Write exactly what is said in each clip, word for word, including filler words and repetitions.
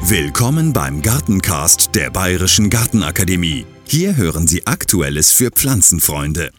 Willkommen beim Gartencast der Bayerischen Gartenakademie. Hier hören Sie Aktuelles für Pflanzenfreunde.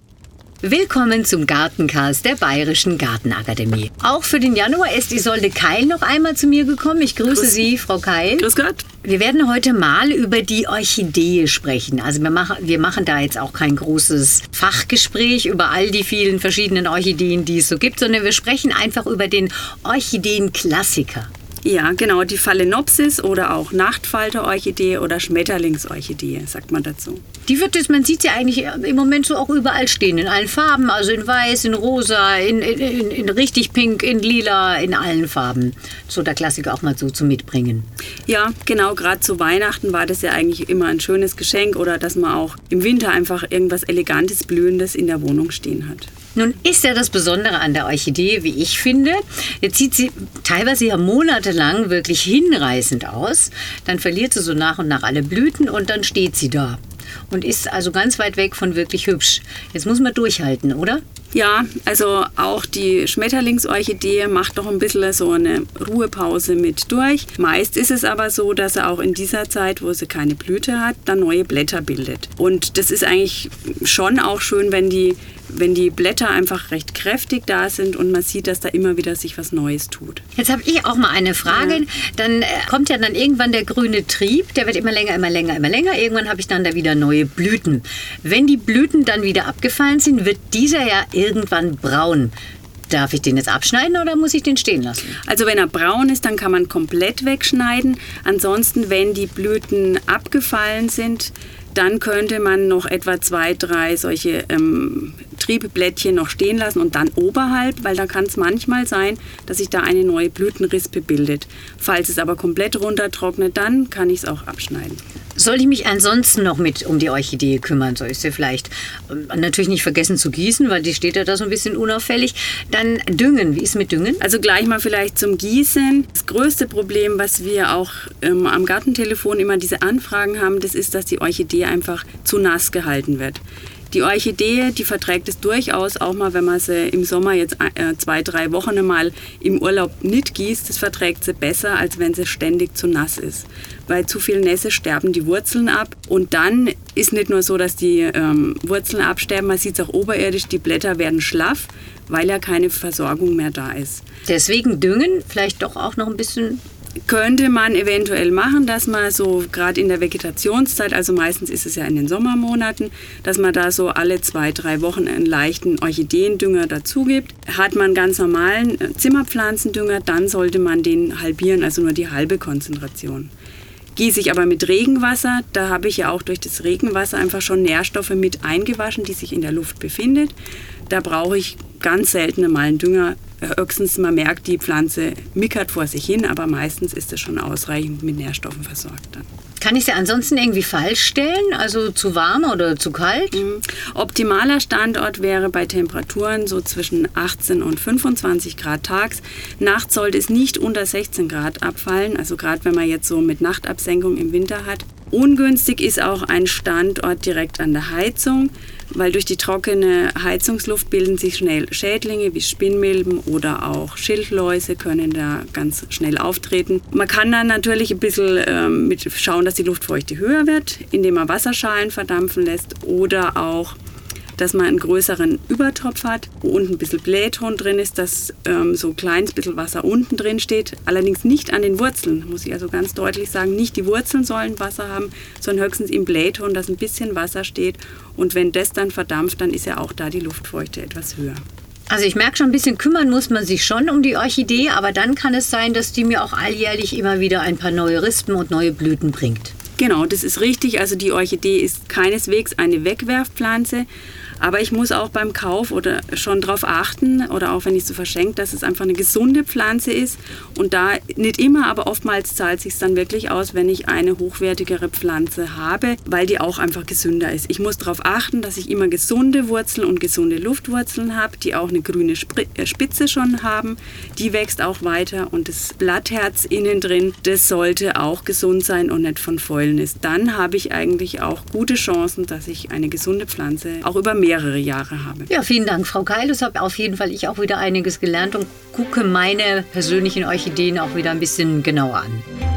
Willkommen zum Gartencast der Bayerischen Gartenakademie. Auch für den Januar ist Isolde Keil noch einmal zu mir gekommen. Ich grüße Grüß. Sie, Frau Keil. Grüß Gott. Wir werden heute mal über die Orchidee sprechen. Also wir machen, wir machen da jetzt auch kein großes Fachgespräch über all die vielen verschiedenen Orchideen, die es so gibt, sondern wir sprechen einfach über den Orchideenklassiker. Ja, genau, die Phalaenopsis oder auch Nachtfalterorchidee oder Schmetterlingsorchidee, sagt man dazu. Die wird es, man sieht sie eigentlich im Moment so auch überall stehen, in allen Farben, also in weiß, in rosa, in, in, in, in richtig pink, in lila, in allen Farben. So der Klassiker auch mal so zum Mitbringen. Ja, genau, gerade zu Weihnachten war das ja eigentlich immer ein schönes Geschenk oder dass man auch im Winter einfach irgendwas Elegantes, Blühendes in der Wohnung stehen hat. Nun ist ja das Besondere an der Orchidee, wie ich finde, jetzt sieht sie teilweise ja monatelang wirklich hinreißend aus, dann verliert sie so nach und nach alle Blüten und dann steht sie da und ist also ganz weit weg von wirklich hübsch. Jetzt muss man durchhalten, oder? Ja, also auch die Schmetterlingsorchidee macht doch ein bisschen so eine Ruhepause mit durch. Meist ist es aber so, dass er auch in dieser Zeit, wo sie keine Blüte hat, dann neue Blätter bildet. Und das ist eigentlich schon auch schön, wenn die wenn die Blätter einfach recht kräftig da sind und man sieht, dass da immer wieder sich was Neues tut. Jetzt habe ich auch mal eine Frage. Ja. Dann äh, kommt ja dann irgendwann der grüne Trieb, der wird immer länger, immer länger, immer länger. Irgendwann habe ich dann da wieder neue Blüten. Wenn die Blüten dann wieder abgefallen sind, wird dieser ja irgendwann braun. Darf ich den jetzt abschneiden oder muss ich den stehen lassen? Also wenn er braun ist, dann kann man komplett wegschneiden. Ansonsten, wenn die Blüten abgefallen sind, dann könnte man noch etwa zwei, drei solche ähm, Triebblättchen noch stehen lassen und dann oberhalb, weil da kann es manchmal sein, dass sich da eine neue Blütenrispe bildet. Falls es aber komplett runtertrocknet, dann kann ich es auch abschneiden. Soll ich mich ansonsten noch mit um die Orchidee kümmern? Soll ich sie vielleicht äh, natürlich nicht vergessen zu gießen, weil die steht ja da so ein bisschen unauffällig. Dann düngen. Wie ist mit Düngen? Also gleich mal vielleicht zum Gießen. Das größte Problem, was wir auch ähm, am Gartentelefon immer diese Anfragen haben, das ist, dass die Orchidee einfach zu nass gehalten wird. Die Orchidee, die verträgt es durchaus auch mal, wenn man sie im Sommer jetzt äh, zwei, drei Wochen mal im Urlaub nicht gießt. Das verträgt sie besser, als wenn sie ständig zu nass ist. Bei zu viel Nässe sterben die Wurzeln ab. Und dann ist nicht nur so, dass die ähm, Wurzeln absterben, man sieht es auch oberirdisch, die Blätter werden schlaff, weil ja keine Versorgung mehr da ist. Deswegen düngen, vielleicht doch auch noch ein bisschen. Könnte man eventuell machen, dass man so gerade in der Vegetationszeit, also meistens ist es ja in den Sommermonaten, dass man da so alle zwei, drei Wochen einen leichten Orchideendünger dazu gibt. Hat man ganz normalen Zimmerpflanzendünger, dann sollte man den halbieren, also nur die halbe Konzentration. Gieße ich aber mit Regenwasser, da habe ich ja auch durch das Regenwasser einfach schon Nährstoffe mit eingewaschen, die sich in der Luft befinden. Da brauche ich ganz selten mal einen Dünger. Höchstens man merkt, die Pflanze mickert vor sich hin, aber meistens ist es schon ausreichend mit Nährstoffen versorgt dann. Kann ich sie ansonsten irgendwie falsch stellen, also zu warm oder zu kalt? Mhm. Optimaler Standort wäre bei Temperaturen so zwischen achtzehn und fünfundzwanzig Grad tags. Nachts sollte es nicht unter sechzehn Grad abfallen, also gerade wenn man jetzt so mit Nachtabsenkung im Winter hat. Ungünstig ist auch ein Standort direkt an der Heizung, weil durch die trockene Heizungsluft bilden sich schnell Schädlinge wie Spinnmilben oder auch Schildläuse können da ganz schnell auftreten. Man kann dann natürlich ein bisschen äh, mit schauen, dass die Luftfeuchte höher wird, indem man Wasserschalen verdampfen lässt oder auch, dass man einen größeren Übertopf hat, wo unten ein bisschen Blähton drin ist, dass ähm, so ein kleines bisschen Wasser unten drin steht. Allerdings nicht an den Wurzeln, muss ich also ganz deutlich sagen. Nicht die Wurzeln sollen Wasser haben, sondern höchstens im Blähton, dass ein bisschen Wasser steht. Und wenn das dann verdampft, dann ist ja auch da die Luftfeuchte etwas höher. Also ich merke schon, ein bisschen kümmern muss man sich schon um die Orchidee, aber dann kann es sein, dass die mir auch alljährlich immer wieder ein paar neue Rispen und neue Blüten bringt. Genau, das ist richtig. Also die Orchidee ist keineswegs eine Wegwerfpflanze. Aber ich muss auch beim Kauf oder schon darauf achten oder auch wenn ich sie verschenke, dass es einfach eine gesunde Pflanze ist. Und da nicht immer, aber oftmals zahlt es sich dann wirklich aus, wenn ich eine hochwertigere Pflanze habe, weil die auch einfach gesünder ist. Ich muss darauf achten, dass ich immer gesunde Wurzeln und gesunde Luftwurzeln habe, die auch eine grüne Spitze schon haben. Die wächst auch weiter und das Blattherz innen drin, das sollte auch gesund sein und nicht von Fäulen ist. Dann habe ich eigentlich auch gute Chancen, dass ich eine gesunde Pflanze auch über mehrere Jahre habe. Ja, vielen Dank, Frau Keil. Das habe auf jeden Fall ich auch wieder einiges gelernt und gucke meine persönlichen Orchideen auch wieder ein bisschen genauer an.